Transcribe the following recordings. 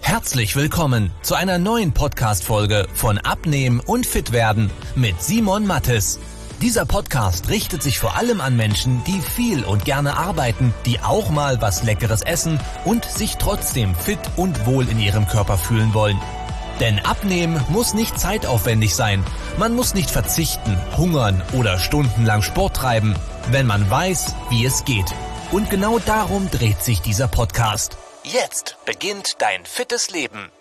Herzlich willkommen zu einer neuen Podcast-Folge von Abnehmen und Fitwerden mit Simon Mattes. Dieser Podcast richtet sich vor allem an Menschen, die viel und gerne arbeiten, die auch mal was Leckeres essen und sich trotzdem fit und wohl in ihrem Körper fühlen wollen. Denn Abnehmen muss nicht zeitaufwendig sein. Man muss nicht verzichten, hungern oder stundenlang Sport treiben, wenn man weiß, wie es geht. Und genau darum dreht sich dieser Podcast. Jetzt beginnt dein fittes Leben.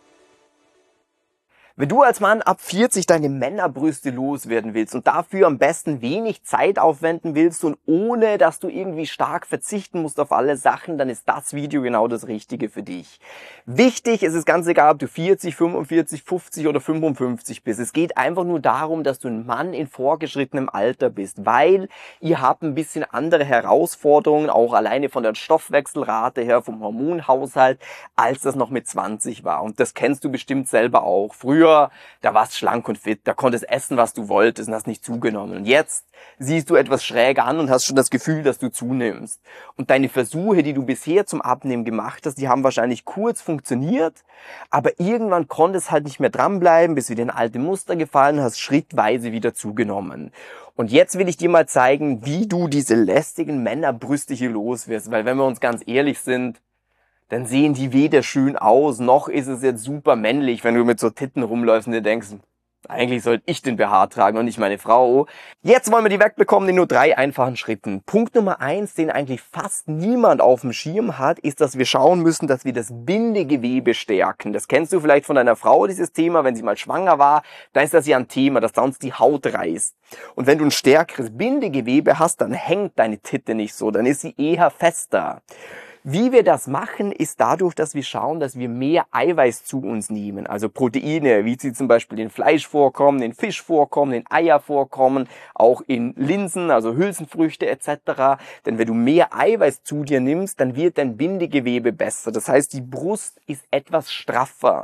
Wenn du als Mann ab 40 deine Männerbrüste loswerden willst und dafür am besten wenig Zeit aufwenden willst und ohne, dass du irgendwie stark verzichten musst auf alle Sachen, dann ist das Video genau das Richtige für dich. Wichtig ist es ganz egal, ob du 40, 45, 50 oder 55 bist. Es geht einfach nur darum, dass du ein Mann in vorgeschrittenem Alter bist, weil ihr habt ein bisschen andere Herausforderungen, auch alleine von der Stoffwechselrate her, vom Hormonhaushalt, als das noch mit 20 war. Und das kennst du bestimmt selber auch. Früher, da warst schlank und fit, da konntest essen, was du wolltest und hast nicht zugenommen. Und jetzt siehst du etwas schräg an und hast schon das Gefühl, dass du zunimmst. Und deine Versuche, die du bisher zum Abnehmen gemacht hast, die haben wahrscheinlich kurz funktioniert, aber irgendwann konntest halt nicht mehr dranbleiben, bist wieder in alte Muster gefallen, hast schrittweise wieder zugenommen. Und jetzt will ich dir mal zeigen, wie du diese lästigen Männerbrüste hier los wirst, weil wenn wir uns ganz ehrlich sind, dann sehen die weder schön aus, noch ist es jetzt super männlich, wenn du mit so Titten rumläufst und dir denkst, eigentlich sollte ich den BH tragen und nicht meine Frau. Jetzt wollen wir die wegbekommen in nur 3 einfachen Schritten. Punkt Nummer 1, den eigentlich fast niemand auf dem Schirm hat, ist, dass wir schauen müssen, dass wir das Bindegewebe stärken. Das kennst du vielleicht von deiner Frau, dieses Thema, wenn sie mal schwanger war. Da ist das ja ein Thema, dass sonst die Haut reißt. Und wenn du ein stärkeres Bindegewebe hast, dann hängt deine Titte nicht so, dann ist sie eher fester. Wie wir das machen, ist dadurch, dass wir schauen, dass wir mehr Eiweiß zu uns nehmen. Also Proteine, wie sie zum Beispiel in Fleisch vorkommen, in Fisch vorkommen, in Eier vorkommen, auch in Linsen, also Hülsenfrüchte etc. Denn wenn du mehr Eiweiß zu dir nimmst, dann wird dein Bindegewebe besser. Das heißt, die Brust ist etwas straffer.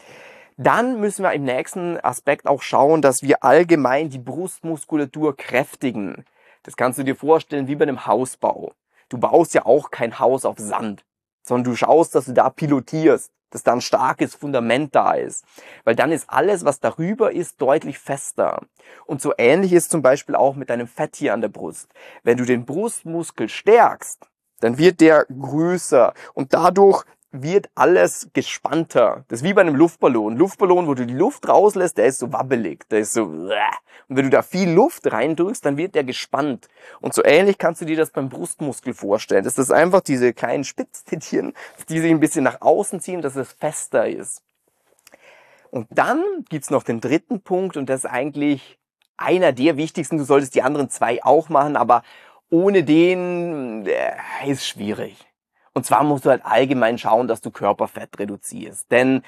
Dann müssen wir im nächsten Aspekt auch schauen, dass wir allgemein die Brustmuskulatur kräftigen. Das kannst du dir vorstellen wie bei einem Hausbau. Du baust ja auch kein Haus auf Sand, sondern du schaust, dass du da pilotierst, dass da ein starkes Fundament da ist. Weil dann ist alles, was darüber ist, deutlich fester. Und so ähnlich ist zum Beispiel auch mit deinem Fett hier an der Brust. Wenn du den Brustmuskel stärkst, dann wird der größer und dadurch wird alles gespannter. Das ist wie bei einem Luftballon. Luftballon, wo du die Luft rauslässt, der ist so wabbelig, der ist so. Und wenn du da viel Luft reindrückst, dann wird der gespannt. Und so ähnlich kannst du dir das beim Brustmuskel vorstellen. Das ist einfach diese kleinen Spitztittchen, die sich ein bisschen nach außen ziehen, dass es fester ist. Und dann gibt's noch den dritten Punkt und das ist eigentlich einer der wichtigsten. Du solltest die anderen 2 auch machen, aber ohne den ist schwierig. Und zwar musst du halt allgemein schauen, dass du Körperfett reduzierst. Denn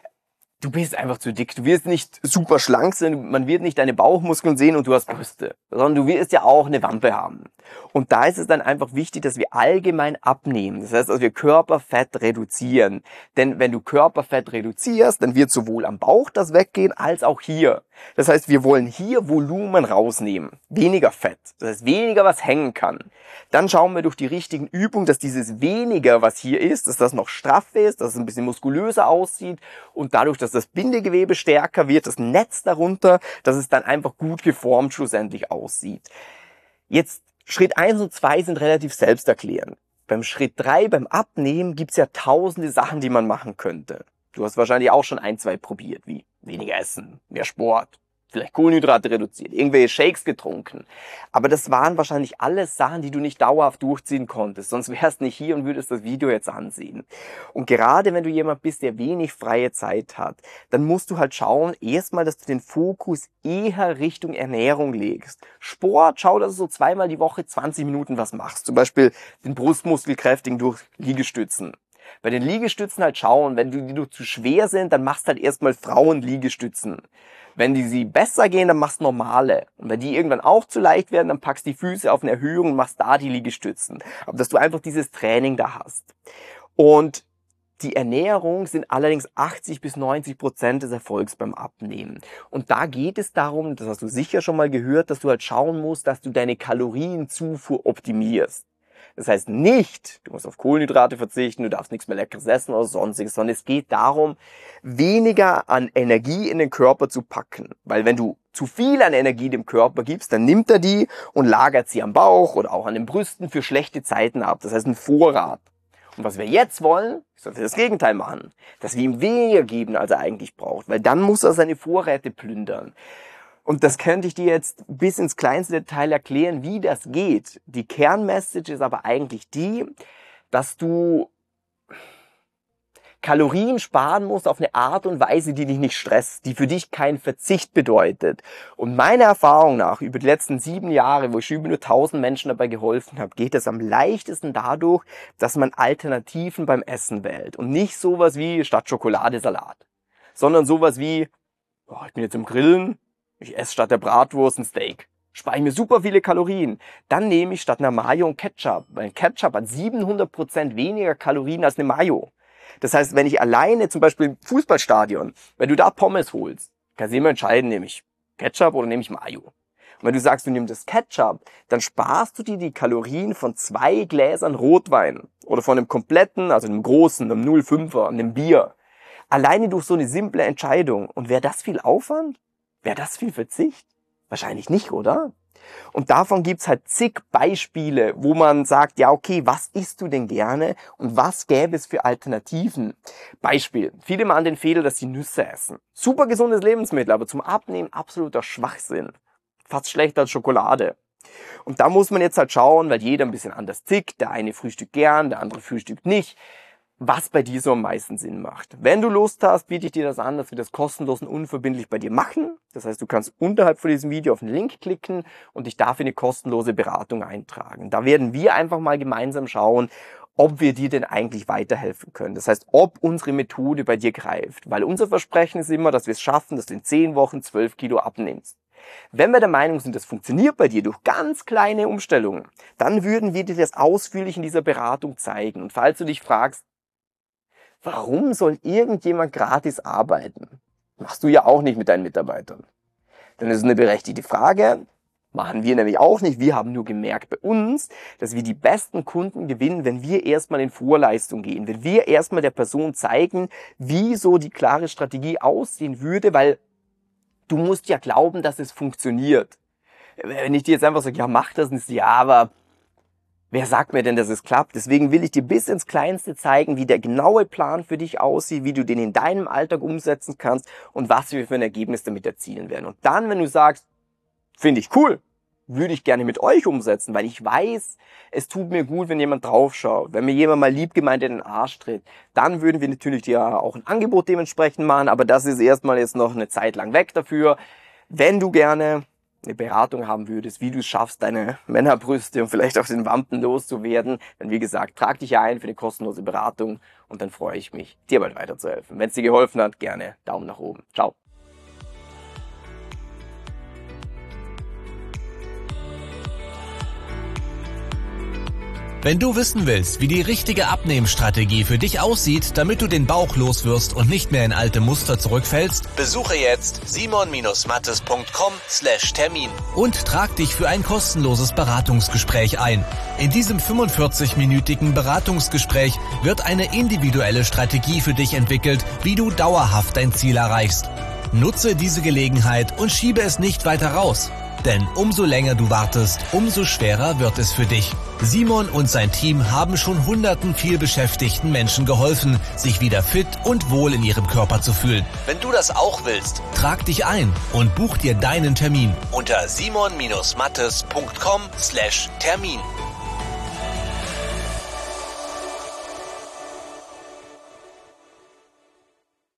du bist einfach zu dick. Du wirst nicht super schlank sein, man wird nicht deine Bauchmuskeln sehen und du hast Brüste. Sondern du wirst ja auch eine Wampe haben. Und da ist es dann einfach wichtig, dass wir allgemein abnehmen. Das heißt, dass wir Körperfett reduzieren. Denn wenn du Körperfett reduzierst, dann wird sowohl am Bauch das weggehen, als auch hier. Das heißt, wir wollen hier Volumen rausnehmen. Weniger Fett. Das heißt, weniger, was hängen kann. Dann schauen wir durch die richtigen Übungen, dass dieses weniger, was hier ist, dass das noch straff ist, dass es ein bisschen muskulöser aussieht und dadurch, dass das Bindegewebe stärker wird, das Netz darunter, dass es dann einfach gut geformt schlussendlich aussieht. Jetzt Schritt 1 und 2 sind relativ selbsterklärend. Beim Schritt 3, beim Abnehmen, gibt's ja tausende Sachen, die man machen könnte. Du hast wahrscheinlich auch schon 1, 2 probiert, wie weniger essen, mehr Sport, vielleicht Kohlenhydrate reduziert, irgendwelche Shakes getrunken. Aber das waren wahrscheinlich alles Sachen, die du nicht dauerhaft durchziehen konntest. Sonst wärst nicht hier und würdest das Video jetzt ansehen. Und gerade wenn du jemand bist, der wenig freie Zeit hat, dann musst du halt schauen, erstmal, dass du den Fokus eher Richtung Ernährung legst. Sport, schau, dass du so 2-mal die Woche 20 Minuten was machst. Zum Beispiel den Brustmuskel kräftigen durch Liegestützen. Bei den Liegestützen halt schauen, wenn die zu schwer sind, dann machst halt erstmal Frauen-Liegestützen. Wenn sie besser gehen, dann machst du normale. Und wenn die irgendwann auch zu leicht werden, dann packst du die Füße auf eine Erhöhung und machst da die Liegestützen. Aber dass du einfach dieses Training da hast. Und die Ernährung sind allerdings 80-90% des Erfolgs beim Abnehmen. Und da geht es darum, das hast du sicher schon mal gehört, dass du halt schauen musst, dass du deine Kalorienzufuhr optimierst. Das heißt nicht, du musst auf Kohlenhydrate verzichten, du darfst nichts mehr Leckeres essen oder sonstiges, sondern es geht darum, weniger an Energie in den Körper zu packen. Weil wenn du zu viel an Energie dem Körper gibst, dann nimmt er die und lagert sie am Bauch oder auch an den Brüsten für schlechte Zeiten ab. Das heißt ein Vorrat. Und was wir jetzt wollen, ist, dass wir das Gegenteil machen. Dass wir ihm weniger geben, als er eigentlich braucht. Weil dann muss er seine Vorräte plündern. Und das könnte ich dir jetzt bis ins kleinste Detail erklären, wie das geht. Die Kernmessage ist aber eigentlich die, dass du Kalorien sparen musst auf eine Art und Weise, die dich nicht stresst, die für dich keinen Verzicht bedeutet. Und meiner Erfahrung nach, über die letzten 7 Jahre, wo ich über nur 1000 Menschen dabei geholfen habe, geht es am leichtesten dadurch, dass man Alternativen beim Essen wählt. Und nicht sowas wie statt Schokolade Salat, sondern sowas wie, ich bin jetzt im Grillen, ich esse statt der Bratwurst ein Steak. Spare ich mir super viele Kalorien. Dann nehme ich statt einer Mayo ein Ketchup. Weil ein Ketchup hat 700% weniger Kalorien als eine Mayo. Das heißt, wenn ich alleine, zum Beispiel im Fußballstadion, wenn du da Pommes holst, kannst du immer entscheiden, nehme ich Ketchup oder nehme ich Mayo. Und wenn du sagst, du nimmst das Ketchup, dann sparst du dir die Kalorien von 2 Gläsern Rotwein oder von einem kompletten, also einem großen, einem 0,5er, einem Bier. Alleine durch so eine simple Entscheidung. Und wäre das viel Aufwand? Wäre das viel Verzicht? Wahrscheinlich nicht, oder? Und davon gibt's halt zig Beispiele, wo man sagt, ja okay, was isst du denn gerne und was gäbe es für Alternativen? Beispiel, viele machen den Fehler, dass sie Nüsse essen. Super gesundes Lebensmittel, aber zum Abnehmen absoluter Schwachsinn. Fast schlechter als Schokolade. Und da muss man jetzt halt schauen, weil jeder ein bisschen anders tickt. Der eine frühstückt gern, der andere frühstückt nicht. Was bei dir so am meisten Sinn macht. Wenn du Lust hast, biete ich dir das an, dass wir das kostenlos und unverbindlich bei dir machen. Das heißt, du kannst unterhalb von diesem Video auf den Link klicken und dich dafür eine kostenlose Beratung eintragen. Da werden wir einfach mal gemeinsam schauen, ob wir dir denn eigentlich weiterhelfen können. Das heißt, ob unsere Methode bei dir greift. Weil unser Versprechen ist immer, dass wir es schaffen, dass du in 10 Wochen 12 Kilo abnimmst. Wenn wir der Meinung sind, das funktioniert bei dir durch ganz kleine Umstellungen, dann würden wir dir das ausführlich in dieser Beratung zeigen. Und falls du dich fragst, warum soll irgendjemand gratis arbeiten? Machst du ja auch nicht mit deinen Mitarbeitern. Dann ist es eine berechtigte Frage. Machen wir nämlich auch nicht. Wir haben nur gemerkt bei uns, dass wir die besten Kunden gewinnen, wenn wir erstmal in Vorleistung gehen. Wenn wir erstmal der Person zeigen, wie so die klare Strategie aussehen würde, weil du musst ja glauben, dass es funktioniert. Wenn ich dir jetzt einfach sage, ja mach das, nicht ja, aber wer sagt mir denn, dass es klappt? Deswegen will ich dir bis ins Kleinste zeigen, wie der genaue Plan für dich aussieht, wie du den in deinem Alltag umsetzen kannst und was wir für ein Ergebnis damit erzielen werden. Und dann, wenn du sagst, finde ich cool, würde ich gerne mit euch umsetzen, weil ich weiß, es tut mir gut, wenn jemand draufschaut, wenn mir jemand mal lieb gemeint in den Arsch tritt, dann würden wir natürlich dir auch ein Angebot dementsprechend machen, aber das ist erstmal jetzt noch eine Zeit lang weg dafür. Wenn du gerne eine Beratung haben würdest, wie du es schaffst, deine Männerbrüste und vielleicht auch den Wampen loszuwerden, dann wie gesagt, trag dich ein für eine kostenlose Beratung und dann freue ich mich, dir bald weiterzuhelfen. Wenn es dir geholfen hat, gerne Daumen nach oben. Ciao. Wenn du wissen willst, wie die richtige Abnehmstrategie für dich aussieht, damit du den Bauch loswirst und nicht mehr in alte Muster zurückfällst, besuche jetzt simon-mattes.com/Termin und trag dich für ein kostenloses Beratungsgespräch ein. In diesem 45-minütigen Beratungsgespräch wird eine individuelle Strategie für dich entwickelt, wie du dauerhaft dein Ziel erreichst. Nutze diese Gelegenheit und schiebe es nicht weiter raus. Denn umso länger du wartest, umso schwerer wird es für dich. Simon und sein Team haben schon hunderten vielbeschäftigten Menschen geholfen, sich wieder fit und wohl in ihrem Körper zu fühlen. Wenn du das auch willst, trag dich ein und buch dir deinen Termin unter simon-mattes.com/Termin.